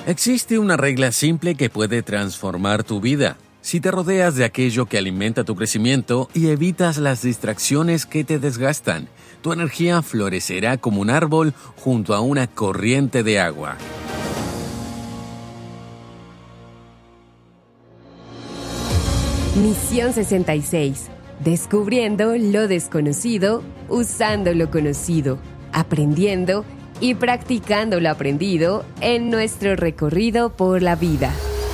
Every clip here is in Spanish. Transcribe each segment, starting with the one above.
Existe una regla simple que puede transformar tu vida. Si te rodeas de aquello que alimenta tu crecimiento y evitas las distracciones que te desgastan, tu energía florecerá como un árbol junto a una corriente de agua. Misión 66. Descubriendo lo desconocido, usando lo conocido, aprendiendo y practicando lo aprendido en nuestro recorrido por la vida.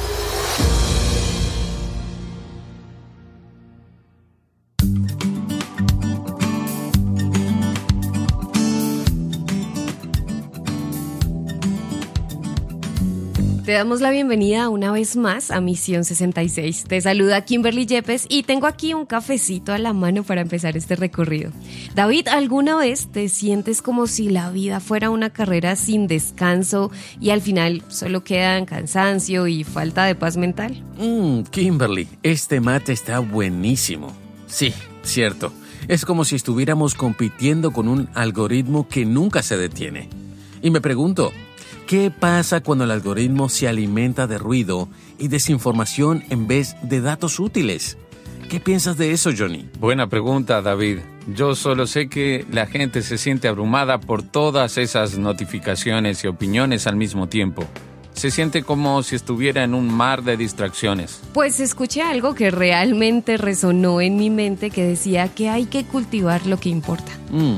Te damos la bienvenida una vez más a Misión 66. Te saluda Kimberly Yepes y tengo aquí un cafecito a la mano para empezar este recorrido. David, ¿alguna vez te sientes como si la vida fuera una carrera sin descanso y al final solo quedan cansancio y falta de paz mental? Kimberly, este mate está buenísimo. Sí, cierto. Es como si estuviéramos compitiendo con un algoritmo que nunca se detiene. Y me pregunto, ¿qué pasa cuando el algoritmo se alimenta de ruido y desinformación en vez de datos útiles? ¿Qué piensas de eso, Johnny? Buena pregunta, David. Yo solo sé que la gente se siente abrumada por todas esas notificaciones y opiniones al mismo tiempo. Se siente como si estuviera en un mar de distracciones. Pues escuché algo que realmente resonó en mi mente que decía que hay que cultivar lo que importa.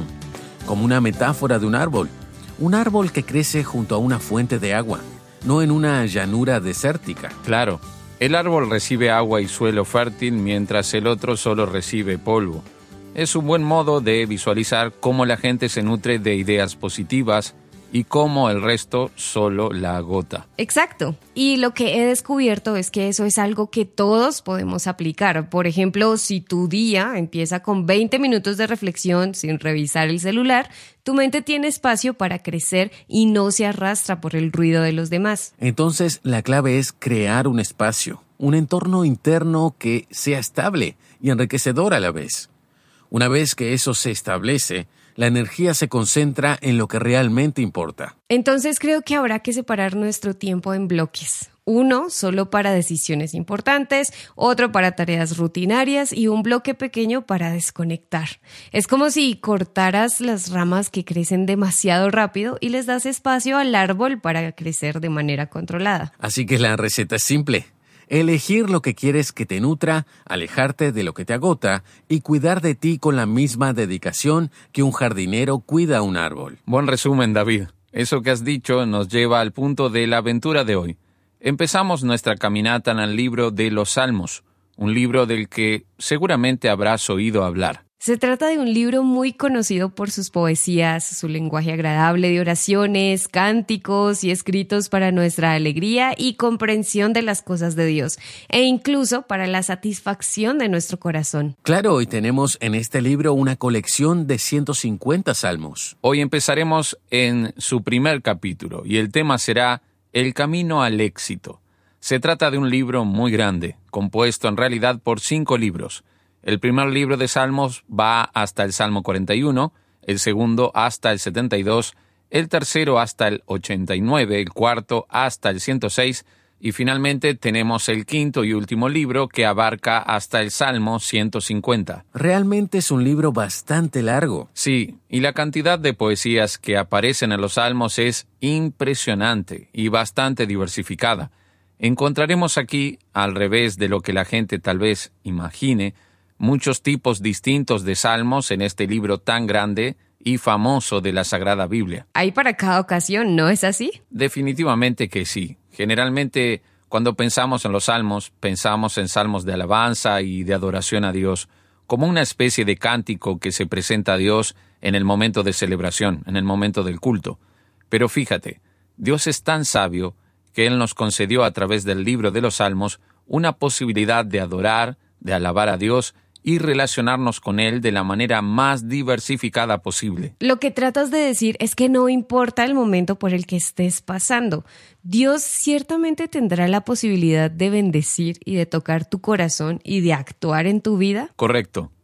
Como una metáfora de un árbol. Un árbol que crece junto a una fuente de agua, no en una llanura desértica. Claro, el árbol recibe agua y suelo fértil mientras el otro solo recibe polvo. Es un buen modo de visualizar cómo la gente se nutre de ideas positivas y cómo el resto solo la agota. Exacto. Y lo que he descubierto es que eso es algo que todos podemos aplicar. Por ejemplo, si tu día empieza con 20 minutos de reflexión sin revisar el celular, tu mente tiene espacio para crecer y no se arrastra por el ruido de los demás. Entonces, la clave es crear un espacio, un entorno interno que sea estable y enriquecedor a la vez. Una vez que eso se establece, la energía se concentra en lo que realmente importa. Entonces creo que habrá que separar nuestro tiempo en bloques. Uno solo para decisiones importantes, otro para tareas rutinarias y un bloque pequeño para desconectar. Es como si cortaras las ramas que crecen demasiado rápido y les das espacio al árbol para crecer de manera controlada. Así que la receta es simple. Elegir lo que quieres que te nutra, alejarte de lo que te agota y cuidar de ti con la misma dedicación que un jardinero cuida a un árbol. Buen resumen, David. Eso que has dicho nos lleva al punto de la aventura de hoy. Empezamos nuestra caminata en el libro de los Salmos, un libro del que seguramente habrás oído hablar. Se trata de un libro muy conocido por sus poesías, su lenguaje agradable de oraciones, cánticos y escritos para nuestra alegría y comprensión de las cosas de Dios, e incluso para la satisfacción de nuestro corazón. Claro, hoy tenemos en este libro una colección de 150 salmos. Hoy empezaremos en su primer capítulo y el tema será El camino al éxito. Se trata de un libro muy grande, compuesto en realidad por 5 libros. El primer libro de Salmos va hasta el Salmo 41, el segundo hasta el 72, el tercero hasta el 89, el cuarto hasta el 106 y finalmente tenemos el quinto y último libro que abarca hasta el Salmo 150. Realmente es un libro bastante largo. Sí, y la cantidad de poesías que aparecen en los Salmos es impresionante y bastante diversificada. Encontraremos aquí, al revés de lo que la gente tal vez imagine, muchos tipos distintos de salmos en este libro tan grande y famoso de la Sagrada Biblia. Hay para cada ocasión, ¿no es así? Definitivamente que sí. Generalmente, cuando pensamos en los salmos, pensamos en salmos de alabanza y de adoración a Dios, como una especie de cántico que se presenta a Dios en el momento de celebración, en el momento del culto. Pero fíjate, Dios es tan sabio que Él nos concedió a través del libro de los salmos una posibilidad de adorar, de alabar a Dios y relacionarnos con Él de la manera más diversificada posible. Lo que tratas de decir es que no importa el momento por el que estés pasando. Dios ciertamente tendrá la posibilidad de bendecir y de tocar tu corazón y de actuar en tu vida. Correcto.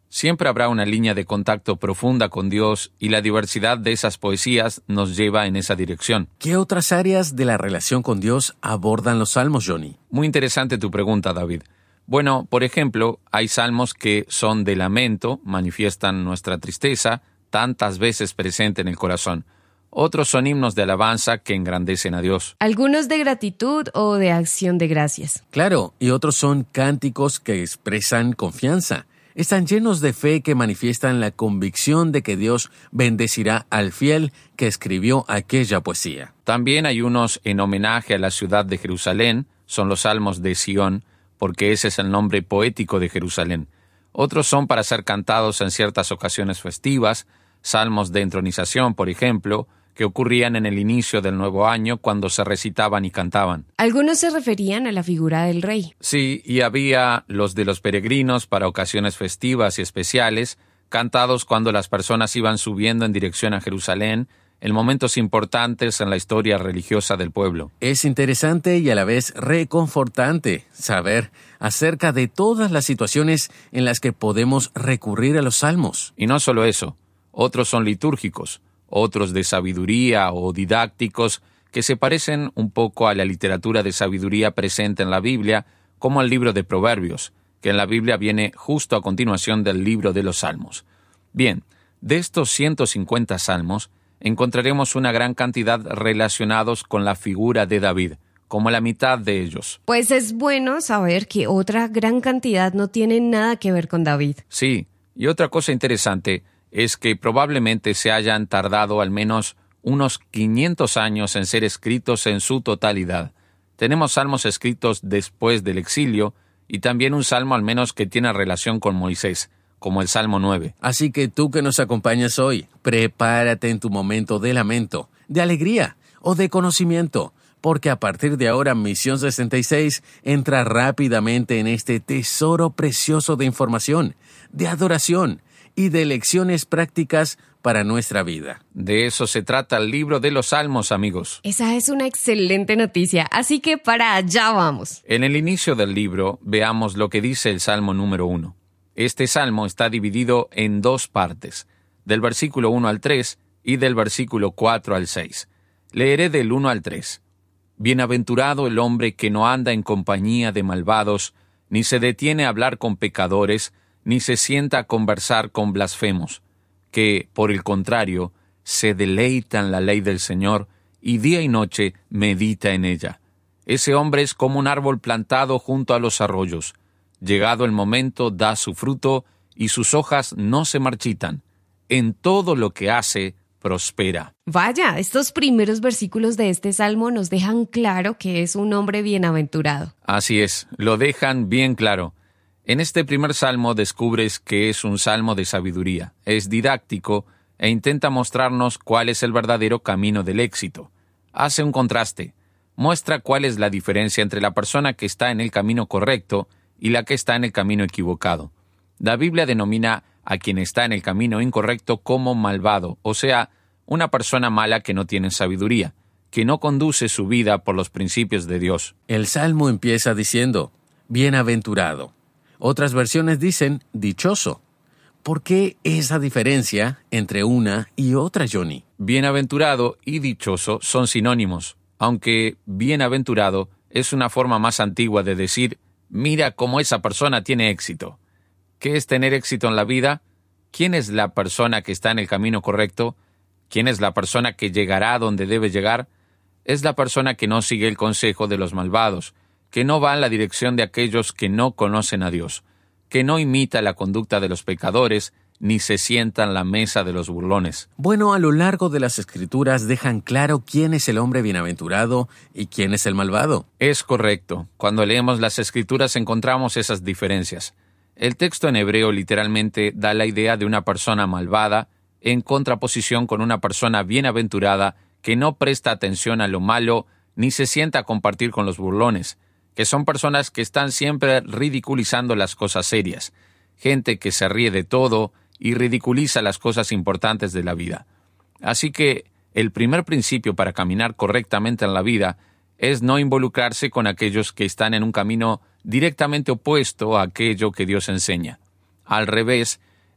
Siempre habrá una línea de contacto profunda con Dios y la diversidad de esas poesías nos lleva en esa dirección. ¿Qué otras áreas de la relación con Dios abordan los salmos, Johnny? Muy interesante tu pregunta, David. Bueno, por ejemplo, hay salmos que son de lamento, manifiestan nuestra tristeza, tantas veces presente en el corazón. Otros son himnos de alabanza que engrandecen a Dios. Algunos de gratitud o de acción de gracias. Claro, y otros son cánticos que expresan confianza. Están llenos de fe que manifiestan la convicción de que Dios bendecirá al fiel que escribió aquella poesía. También hay unos en homenaje a la ciudad de Jerusalén, son los salmos de Sión, porque ese es el nombre poético de Jerusalén. Otros son para ser cantados en ciertas ocasiones festivas, salmos de entronización, por ejemplo, que ocurrían en el inicio del nuevo año cuando se recitaban y cantaban. Algunos se referían a la figura del rey. Sí, y había los de los peregrinos para ocasiones festivas y especiales, cantados cuando las personas iban subiendo en dirección a Jerusalén, en momentos importantes en la historia religiosa del pueblo. Es interesante y a la vez reconfortante saber acerca de todas las situaciones en las que podemos recurrir a los salmos. Y no solo eso, otros son litúrgicos, otros de sabiduría o didácticos que se parecen un poco a la literatura de sabiduría presente en la Biblia, como el libro de Proverbios, que en la Biblia viene justo a continuación del libro de los Salmos. Bien, de estos 150 salmos, encontraremos una gran cantidad relacionados con la figura de David, como la mitad de ellos. Pues es bueno saber que otra gran cantidad no tiene nada que ver con David. Sí, y otra cosa interesante es que probablemente se hayan tardado al menos unos 500 años en ser escritos en su totalidad. Tenemos salmos escritos después del exilio y también un salmo al menos que tiene relación con Moisés, como el Salmo 9. Así que tú que nos acompañas hoy, prepárate en tu momento de lamento, de alegría o de conocimiento, porque a partir de ahora Misión 66 entra rápidamente en este tesoro precioso de información, de adoración y de lecciones prácticas para nuestra vida. De eso se trata el libro de los Salmos, amigos. Esa es una excelente noticia, así que para allá vamos. En el inicio del libro, veamos lo que dice el Salmo número 1. Este salmo está dividido en dos partes, del versículo 1 al 3 y del versículo 4 al 6. Leeré del 1 al 3. Bienaventurado el hombre que no anda en compañía de malvados, ni se detiene a hablar con pecadores, ni se sienta a conversar con blasfemos, que, por el contrario, se deleita en la ley del Señor, y día y noche medita en ella. Ese hombre es como un árbol plantado junto a los arroyos. Llegado el momento, da su fruto, y sus hojas no se marchitan. En todo lo que hace, prospera. Vaya, estos primeros versículos de este salmo nos dejan claro que es un hombre bienaventurado. Así es, lo dejan bien claro. En este primer salmo descubres que es un salmo de sabiduría, es didáctico e intenta mostrarnos cuál es el verdadero camino del éxito. Hace un contraste, muestra cuál es la diferencia entre la persona que está en el camino correcto y la que está en el camino equivocado. La Biblia denomina a quien está en el camino incorrecto como malvado, o sea, una persona mala que no tiene sabiduría, que no conduce su vida por los principios de Dios. El salmo empieza diciendo, bienaventurado. Otras versiones dicen, dichoso. ¿Por qué esa diferencia entre una y otra, Johnny? Bienaventurado y dichoso son sinónimos, aunque bienaventurado es una forma más antigua de decir, mira cómo esa persona tiene éxito. ¿Qué es tener éxito en la vida? ¿Quién es la persona que está en el camino correcto? ¿Quién es la persona que llegará a donde debe llegar? Es la persona que no sigue el consejo de los malvados, que no va en la dirección de aquellos que no conocen a Dios, que no imita la conducta de los pecadores, ni se sienta en la mesa de los burlones. Bueno, a lo largo de las Escrituras dejan claro quién es el hombre bienaventurado y quién es el malvado. Es correcto. Cuando leemos las Escrituras encontramos esas diferencias. El texto en hebreo literalmente da la idea de una persona malvada en contraposición con una persona bienaventurada que no presta atención a lo malo ni se sienta a compartir con los burlones, que son personas que están siempre ridiculizando las cosas serias, gente que se ríe de todo y ridiculiza las cosas importantes de la vida. Así que el primer principio para caminar correctamente en la vida es no involucrarse con aquellos que están en un camino directamente opuesto a aquello que Dios enseña. Al revés,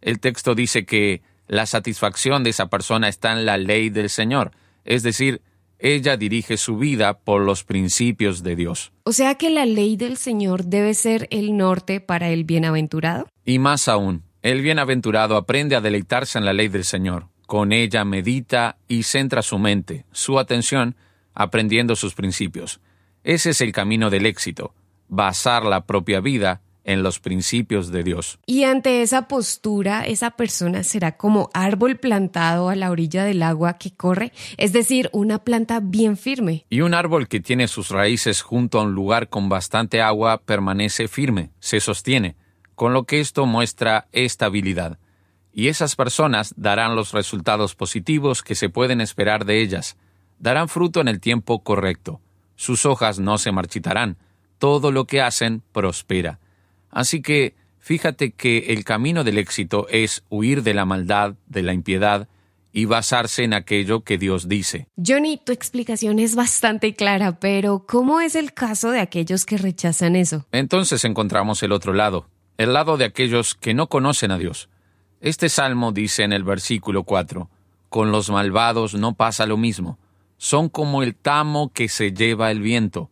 El texto dice que la satisfacción de esa persona está en la ley del Señor, es decir, ella dirige su vida por los principios de Dios. O sea que la ley del Señor debe ser el norte para el bienaventurado. Y más aún, el bienaventurado aprende a deleitarse en la ley del Señor. Con ella medita y centra su mente, su atención, aprendiendo sus principios. Ese es el camino del éxito, basar la propia vida en los principios de Dios. Y ante esa postura, esa persona será como árbol plantado a la orilla del agua que corre, es decir, una planta bien firme. Y un árbol que tiene sus raíces junto a un lugar con bastante agua permanece firme, se sostiene, con lo que esto muestra estabilidad. Y esas personas darán los resultados positivos que se pueden esperar de ellas. Darán fruto en el tiempo correcto. Sus hojas no se marchitarán. Todo lo que hacen prospera. Así que, fíjate que el camino del éxito es huir de la maldad, de la impiedad, y basarse en aquello que Dios dice. Johnny, tu explicación es bastante clara, pero ¿cómo es el caso de aquellos que rechazan eso? Entonces encontramos el otro lado, el lado de aquellos que no conocen a Dios. Este salmo dice en el versículo 4, «Con los malvados no pasa lo mismo, son como el tamo que se lleva el viento».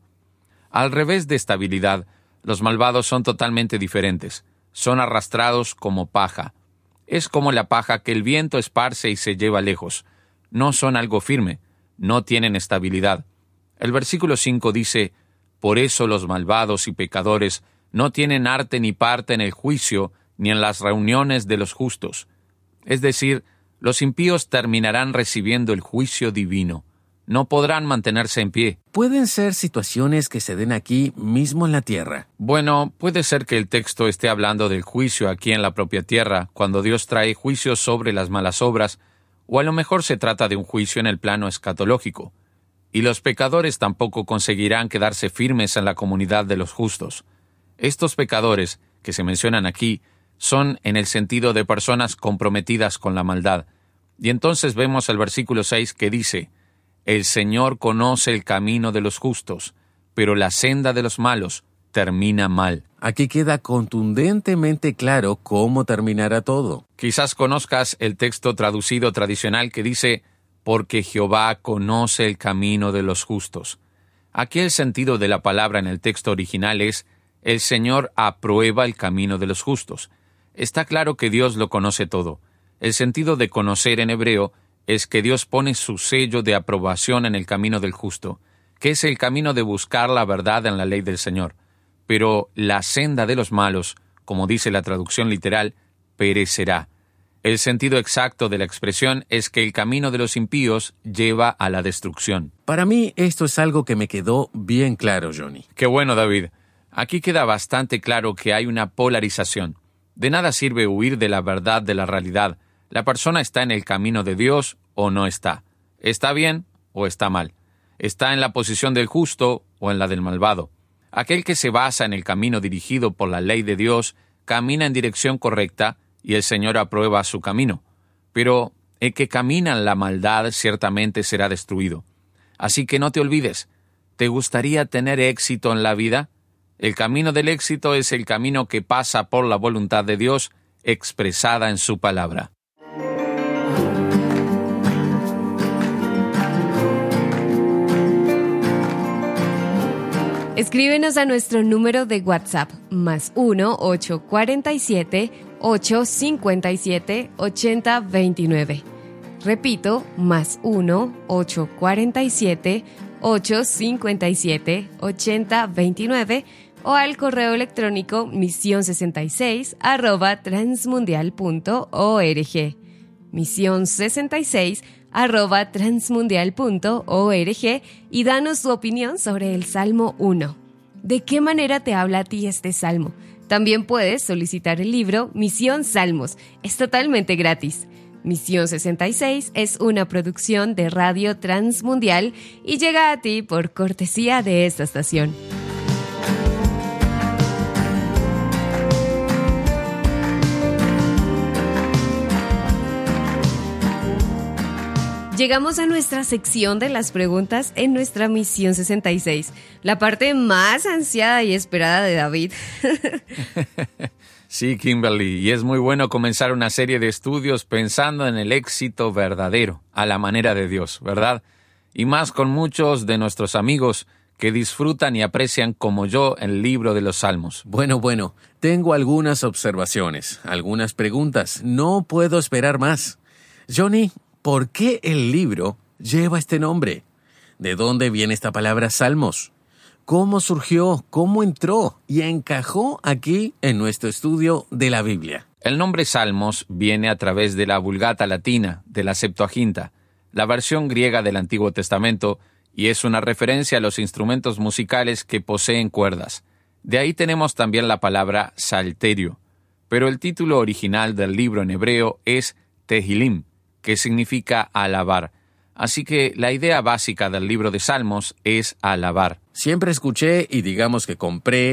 Al revés de estabilidad, los malvados son totalmente diferentes, son arrastrados como paja. Es como la paja que el viento esparce y se lleva lejos. No son algo firme, no tienen estabilidad. El versículo 5 dice, «Por eso los malvados y pecadores no tienen arte ni parte en el juicio, ni en las reuniones de los justos». Es decir, los impíos terminarán recibiendo el juicio divino. No podrán mantenerse en pie. ¿Pueden ser situaciones que se den aquí mismo en la tierra? Bueno, puede ser que el texto esté hablando del juicio aquí en la propia tierra, cuando Dios trae juicio sobre las malas obras, o a lo mejor se trata de un juicio en el plano escatológico. Y los pecadores tampoco conseguirán quedarse firmes en la comunidad de los justos. Estos pecadores, que se mencionan aquí, son en el sentido de personas comprometidas con la maldad. Y entonces vemos el versículo 6 que dice, «El Señor conoce el camino de los justos, pero la senda de los malos termina mal». Aquí queda contundentemente claro cómo terminará todo. Quizás conozcas el texto traducido tradicional que dice, «Porque Jehová conoce el camino de los justos». Aquí el sentido de la palabra en el texto original es, «El Señor aprueba el camino de los justos». Está claro que Dios lo conoce todo. El sentido de conocer en hebreo es que Dios pone su sello de aprobación en el camino del justo, que es el camino de buscar la verdad en la ley del Señor. Pero la senda de los malos, como dice la traducción literal, perecerá. El sentido exacto de la expresión es que el camino de los impíos lleva a la destrucción. Para mí esto es algo que me quedó bien claro, Johnny. Qué bueno, David. Aquí queda bastante claro que hay una polarización. De nada sirve huir de la verdad de la realidad. La persona está en el camino de Dios o no está. Está bien o está mal. Está en la posición del justo o en la del malvado. Aquel que se basa en el camino dirigido por la ley de Dios camina en dirección correcta y el Señor aprueba su camino. Pero el que camina en la maldad ciertamente será destruido. Así que no te olvides. ¿Te gustaría tener éxito en la vida? El camino del éxito es el camino que pasa por la voluntad de Dios expresada en su palabra. Escríbenos a nuestro número de WhatsApp, más 1-847-857-8029. Repito, más 1-847-857-8029 o al correo electrónico misión66@transmundial.org. misión66@transmundial.org y danos tu opinión sobre el Salmo 1. ¿De qué manera te habla a ti este salmo? También puedes solicitar el libro Misión Salmos. Es totalmente gratis. Misión 66 es una producción de Radio Transmundial y llega a ti por cortesía de esta estación. Llegamos a nuestra sección de las preguntas en nuestra Misión 66, la parte más ansiada y esperada de David. Sí, Kimberly, y es muy bueno comenzar una serie de estudios pensando en el éxito verdadero, a la manera de Dios, ¿verdad? Y más con muchos de nuestros amigos que disfrutan y aprecian como yo el libro de los Salmos. Bueno, tengo algunas observaciones, algunas preguntas. No puedo esperar más. Johnny, ¿por qué el libro lleva este nombre? ¿De dónde viene esta palabra Salmos? ¿Cómo surgió? ¿Cómo entró? Y encajó aquí en nuestro estudio de la Biblia. El nombre Salmos viene a través de la Vulgata latina, de la Septuaginta, la versión griega del Antiguo Testamento, y es una referencia a los instrumentos musicales que poseen cuerdas. De ahí tenemos también la palabra salterio. Pero el título original del libro en hebreo es Tehilim, que significa alabar. Así que la idea básica del libro de Salmos es alabar. Siempre escuché y digamos que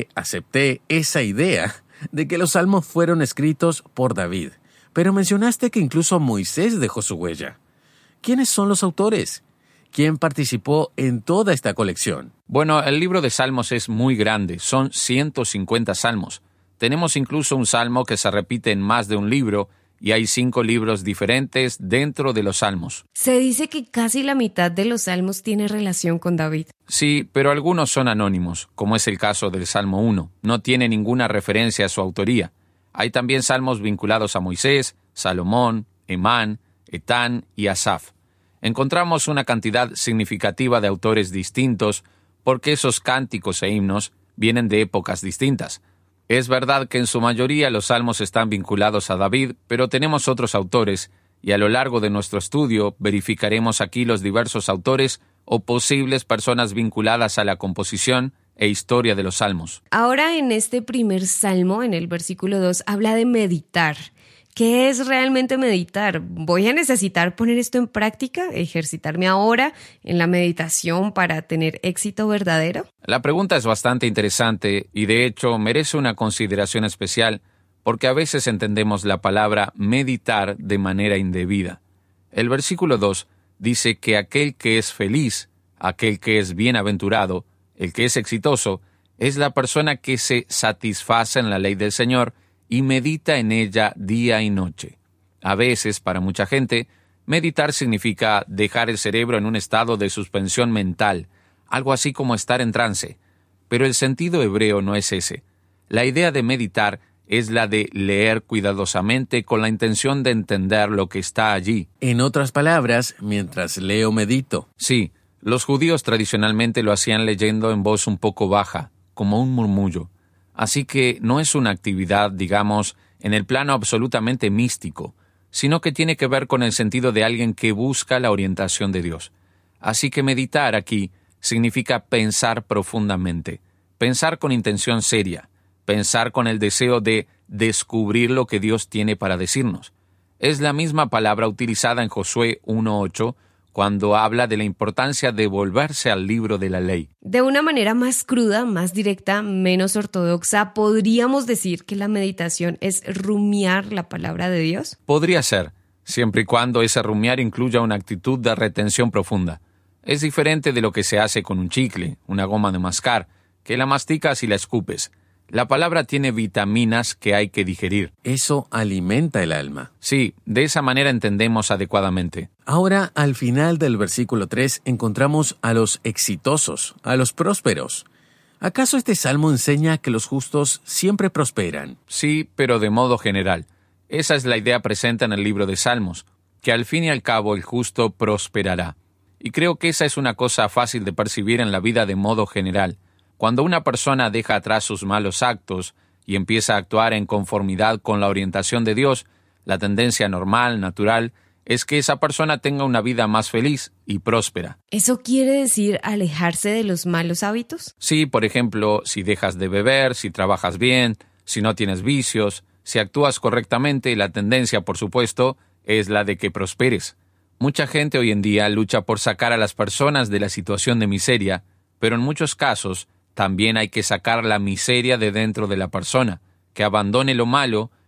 acepté esa idea de que los salmos fueron escritos por David. Pero mencionaste que incluso Moisés dejó su huella. ¿Quiénes son los autores? ¿Quién participó en toda esta colección? Bueno, el libro de Salmos es muy grande, son 150 salmos. Tenemos incluso un salmo que se repite en más de un libro, y hay 5 libros diferentes dentro de los Salmos. Se dice que casi la mitad de los salmos tiene relación con David. Sí, pero algunos son anónimos, como es el caso del Salmo 1. No tiene ninguna referencia a su autoría. Hay también salmos vinculados a Moisés, Salomón, Emán, Etán y Asaf. Encontramos una cantidad significativa de autores distintos porque esos cánticos e himnos vienen de épocas distintas. Es verdad que en su mayoría los salmos están vinculados a David, pero tenemos otros autores, y a lo largo de nuestro estudio verificaremos aquí los diversos autores o posibles personas vinculadas a la composición e historia de los salmos. Ahora en este primer salmo, en el versículo 2, habla de meditar. ¿Qué es realmente meditar? ¿Voy a necesitar poner esto en práctica, ejercitarme ahora en la meditación para tener éxito verdadero? La pregunta es bastante interesante y de hecho merece una consideración especial porque a veces entendemos la palabra meditar de manera indebida. El versículo 2 dice que aquel que es feliz, aquel que es bienaventurado, el que es exitoso, es la persona que se satisface en la ley del Señor y medita en ella día y noche. A veces, para mucha gente, meditar significa dejar el cerebro en un estado de suspensión mental, algo así como estar en trance. Pero el sentido hebreo no es ese. La idea de meditar es la de leer cuidadosamente con la intención de entender lo que está allí. En otras palabras, mientras leo, medito. Sí, los judíos tradicionalmente lo hacían leyendo en voz un poco baja, como un murmullo. Así que no es una actividad, digamos, en el plano absolutamente místico, sino que tiene que ver con el sentido de alguien que busca la orientación de Dios. Así que meditar aquí significa pensar profundamente, pensar con intención seria, pensar con el deseo de descubrir lo que Dios tiene para decirnos. Es la misma palabra utilizada en Josué 1:8, cuando habla de la importancia de volverse al libro de la ley. De una manera más cruda, más directa, menos ortodoxa, ¿podríamos decir que la meditación es rumiar la palabra de Dios? Podría ser, siempre y cuando ese rumiar incluya una actitud de retención profunda. Es diferente de lo que se hace con un chicle, una goma de mascar, que la masticas y la escupes. La palabra tiene vitaminas que hay que digerir. Eso alimenta el alma. Sí, de esa manera entendemos adecuadamente. Ahora, al final del versículo 3, encontramos a los exitosos, a los prósperos. ¿Acaso este salmo enseña que los justos siempre prosperan? Sí, pero de modo general. Esa es la idea presente en el libro de Salmos, que al fin y al cabo el justo prosperará. Y creo que esa es una cosa fácil de percibir en la vida de modo general. Cuando una persona deja atrás sus malos actos y empieza a actuar en conformidad con la orientación de Dios, la tendencia normal, natural, es que esa persona tenga una vida más feliz y próspera. ¿Eso quiere decir alejarse de los malos hábitos? Sí, por ejemplo, si dejas de beber, si trabajas bien, si no tienes vicios, si actúas correctamente, la tendencia, por supuesto, es la de que prosperes. Mucha gente hoy en día lucha por sacar a las personas de la situación de miseria, pero en muchos casos también hay que sacar la miseria de dentro de la persona, que abandone lo malo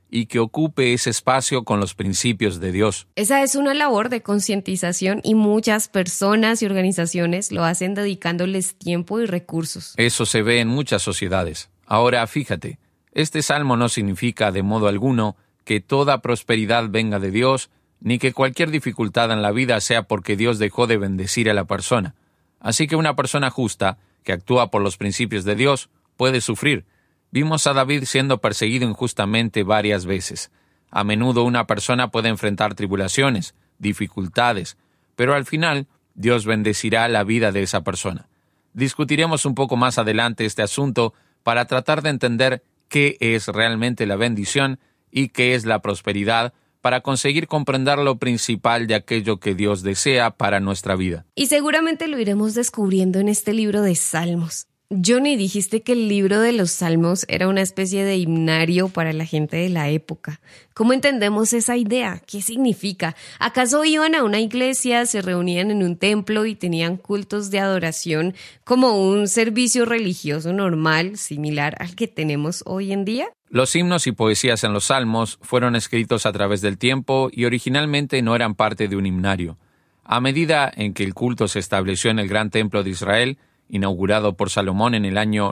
y que ocupe ese espacio con los principios de Dios. Esa es una labor de concientización y muchas personas y organizaciones lo hacen dedicándoles tiempo y recursos. Eso se ve en muchas sociedades. Ahora, fíjate, este salmo no significa de modo alguno que toda prosperidad venga de Dios, ni que cualquier dificultad en la vida sea porque Dios dejó de bendecir a la persona. Así que una persona justa, que actúa por los principios de Dios, puede sufrir. Vimos a David siendo perseguido injustamente varias veces. A menudo una persona puede enfrentar tribulaciones, dificultades, pero al final Dios bendecirá la vida de esa persona. Discutiremos un poco más adelante este asunto para tratar de entender qué es realmente la bendición y qué es la prosperidad, para conseguir comprender lo principal de aquello que Dios desea para nuestra vida. Y seguramente lo iremos descubriendo en este libro de Salmos. Johnny, dijiste que el libro de los Salmos era una especie de himnario para la gente de la época. ¿Cómo entendemos esa idea? ¿Qué significa? ¿Acaso iban a una iglesia, se reunían en un templo y tenían cultos de adoración como un servicio religioso normal, similar al que tenemos hoy en día? Los himnos y poesías en los Salmos fueron escritos a través del tiempo y originalmente no eran parte de un himnario. A medida en que el culto se estableció en el gran templo de Israel, inaugurado por Salomón en el año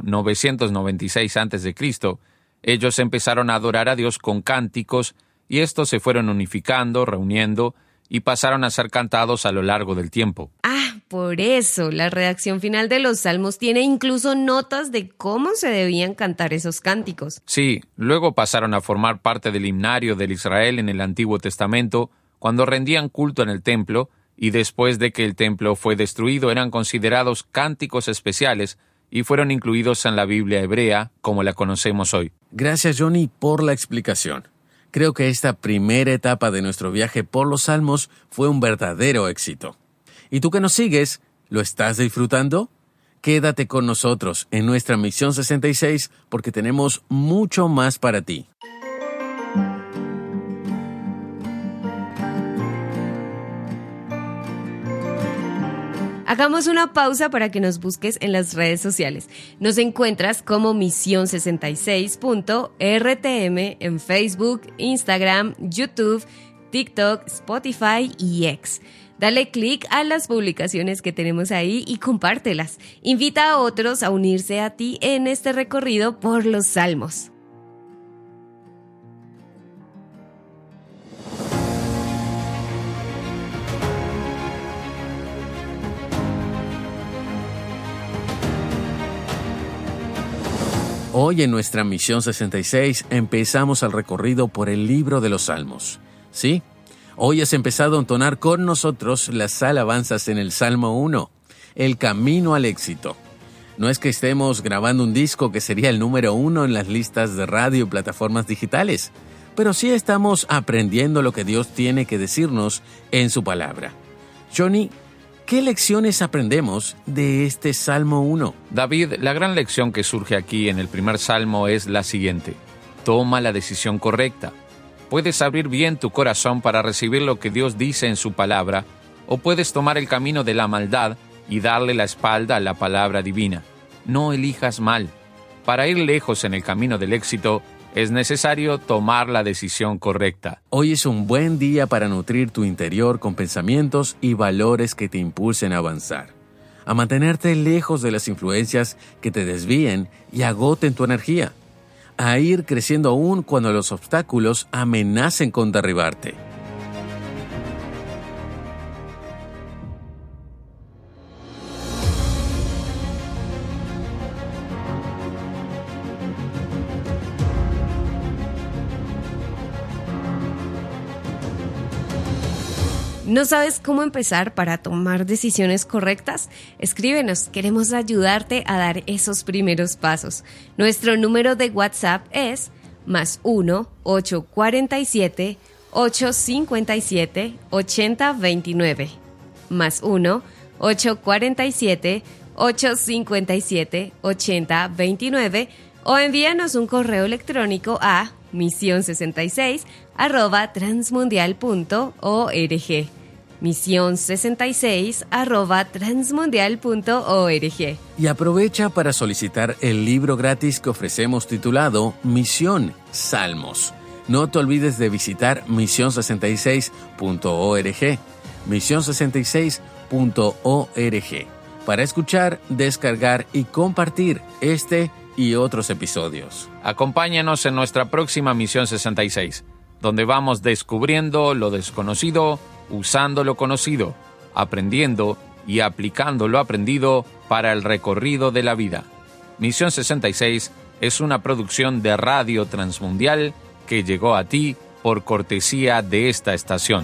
996 a.C., ellos empezaron a adorar a Dios con cánticos y estos se fueron unificando, reuniendo y pasaron a ser cantados a lo largo del tiempo. Por eso, la redacción final de los Salmos tiene incluso notas de cómo se debían cantar esos cánticos. Sí, luego pasaron a formar parte del himnario del Israel en el Antiguo Testamento, cuando rendían culto en el templo, y después de que el templo fue destruido eran considerados cánticos especiales y fueron incluidos en la Biblia hebrea como la conocemos hoy. Gracias, Johnny, por la explicación. Creo que esta primera etapa de nuestro viaje por los Salmos fue un verdadero éxito. ¿Y tú que nos sigues, lo estás disfrutando? Quédate con nosotros en nuestra Misión 66 porque tenemos mucho más para ti. Hagamos una pausa para que nos busques en las redes sociales. Nos encuentras como Misión66.rtm en Facebook, Instagram, YouTube, TikTok, Spotify y X. Dale clic a las publicaciones que tenemos ahí y compártelas. Invita a otros a unirse a ti en este recorrido por los Salmos. Hoy en nuestra Misión 66 empezamos el recorrido por el libro de los Salmos. ¿Sí? Hoy has empezado a entonar con nosotros las alabanzas en el Salmo 1, el camino al éxito. No es que estemos grabando un disco que sería el número 1 en las listas de radio y plataformas digitales, pero sí estamos aprendiendo lo que Dios tiene que decirnos en su palabra. Johnny, ¿qué lecciones aprendemos de este Salmo 1? David, la gran lección que surge aquí en el primer salmo es la siguiente: toma la decisión correcta. Puedes abrir bien tu corazón para recibir lo que Dios dice en su palabra, o puedes tomar el camino de la maldad y darle la espalda a la palabra divina. No elijas mal. Para ir lejos en el camino del éxito, es necesario tomar la decisión correcta. Hoy es un buen día para nutrir tu interior con pensamientos y valores que te impulsen a avanzar, a mantenerte lejos de las influencias que te desvíen y agoten tu energía, a ir creciendo aún cuando los obstáculos amenacen con derribarte. ¿No sabes cómo empezar para tomar decisiones correctas? Escríbenos, queremos ayudarte a dar esos primeros pasos. Nuestro número de WhatsApp es +1 847 857 8029. +1 847 857 8029 o envíanos un correo electrónico a misión66@transmundial.org. misión66@transmundial.org. Y aprovecha para solicitar el libro gratis que ofrecemos titulado Misión Salmos. no te olvides de visitar mision66.org, mision66.org, para escuchar, descargar y compartir este y otros episodios. Acompáñanos en nuestra próxima Misión 66, donde vamos descubriendo lo desconocido, usando lo conocido, aprendiendo y aplicando lo aprendido para el recorrido de la vida. Misión 66 es una producción de Radio Transmundial que llegó a ti por cortesía de esta estación.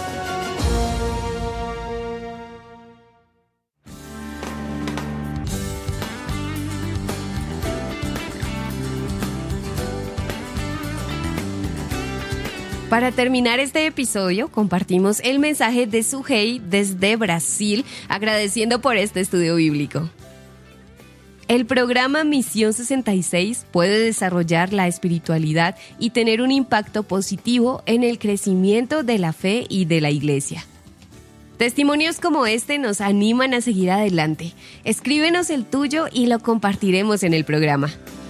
Para terminar este episodio, compartimos el mensaje de Sugei desde Brasil, agradeciendo por este estudio bíblico. El programa Misión 66 puede desarrollar la espiritualidad y tener un impacto positivo en el crecimiento de la fe y de la iglesia. Testimonios como este nos animan a seguir adelante. Escríbenos el tuyo y lo compartiremos en el programa.